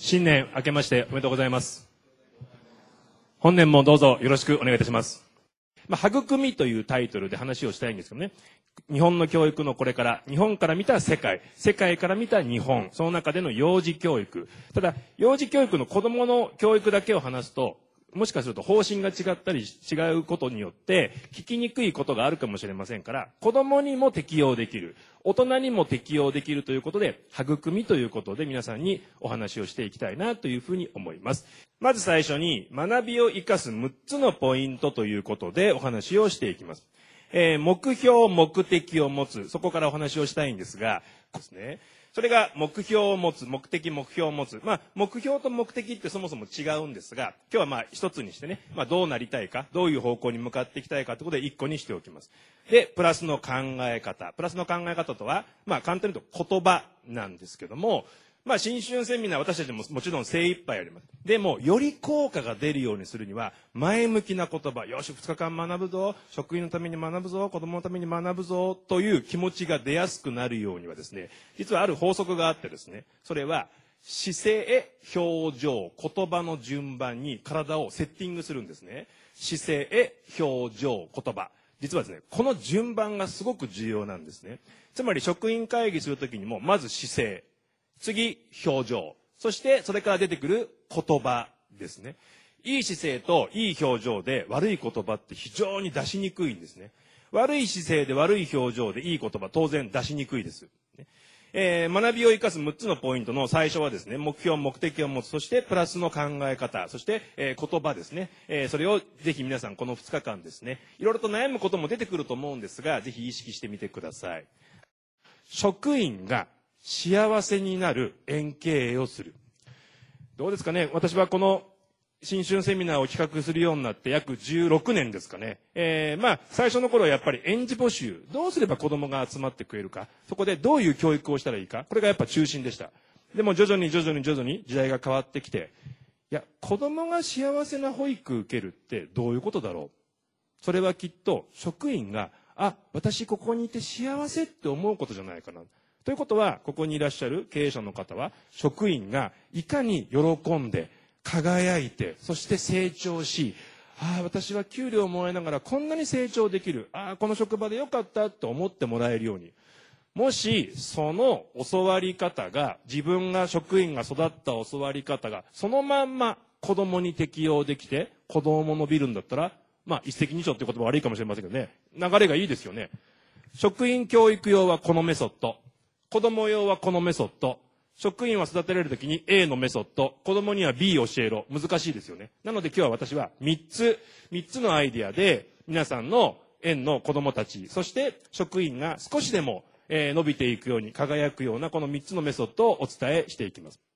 新年明けましておめでとうございます。本年もどうぞよろしくお願いいたします。育みというタイトルで話をしたいんですけどね。日本の教育のこれから、日本から見た世界、世界から見た日本、その中での幼児教育。ただ、幼児教育の子供の教育だけを話すと、もしかすると方針が違ったり違うことによって聞きにくいことがあるかもしれませんから、子供にも適用できる、大人にも適用できるということで、育みということで皆さんにお話をしていきたいなというふうに思います。まず最初に学びを生かす6つのポイントということでお話をしていきます。目標、目的を持つ、そこからお話をしたいんですが、ですね。それが目標を持つ、目的、目標を持つ。目標と目的ってそもそも違うんですが、今日は一つにしてね、どうなりたいか、どういう方向に向かっていきたいかということで一個にしておきます。で、プラスの考え方。プラスの考え方とは、簡単に言うと言葉なんですけども、新春セミナー私たちももちろん精一杯やります。でも、より効果が出るようにするには、前向きな言葉、よし、2日間学ぶぞ、職員のために学ぶぞ、子供のために学ぶぞ、という気持ちが出やすくなるようにはですね、実はある法則があってですね、それは、姿勢、表情、言葉の順番に体をセッティングするんですね。姿勢、表情、言葉。実はですね、この順番がすごく重要なんですね。つまり、職員会議するときにも、まず姿勢。次、表情。そして、それから出てくる言葉ですね。いい姿勢といい表情で悪い言葉って非常に出しにくいんですね。悪い姿勢で悪い表情でいい言葉、当然出しにくいです。学びを生かす6つのポイントの最初はですね、目標、目的を持つ、そしてプラスの考え方、そして、言葉ですね。それをぜひ皆さんこの2日間ですね、いろいろと悩むことも出てくると思うんですが、ぜひ意識してみてください。職員が幸せになる円形をする。どうですかね。私はこの新春セミナーを企画するようになって約16年ですかね。最初の頃はやっぱり園児募集。どうすれば子供が集まってくれるか。そこでどういう教育をしたらいいか。これがやっぱ中心でした。でも徐々に時代が変わってきて、いや、子供が幸せな保育受けるってどういうことだろう。それはきっと職員が、私ここにいて幸せって思うことじゃないかな。ということは、ここにいらっしゃる経営者の方は、職員がいかに喜んで、輝いて、そして成長し、私は給料をもらいながらこんなに成長できる。この職場でよかったと思ってもらえるように。もし、その教わり方が、自分が職員が育った教わり方が、そのまんま子供に適用できて、子供も伸びるんだったら、一石二鳥って言葉悪いかもしれませんけどね。流れがいいですよね。職員教育用はこのメソッド。子供用はこのメソッド。職員は育てられるときに A のメソッド。子供には B 教えろ。難しいですよね。なので今日は私は3つのアイディアで皆さんの園の子供たち、そして職員が少しでも伸びていくように輝くようなこの3つのメソッドをお伝えしていきます。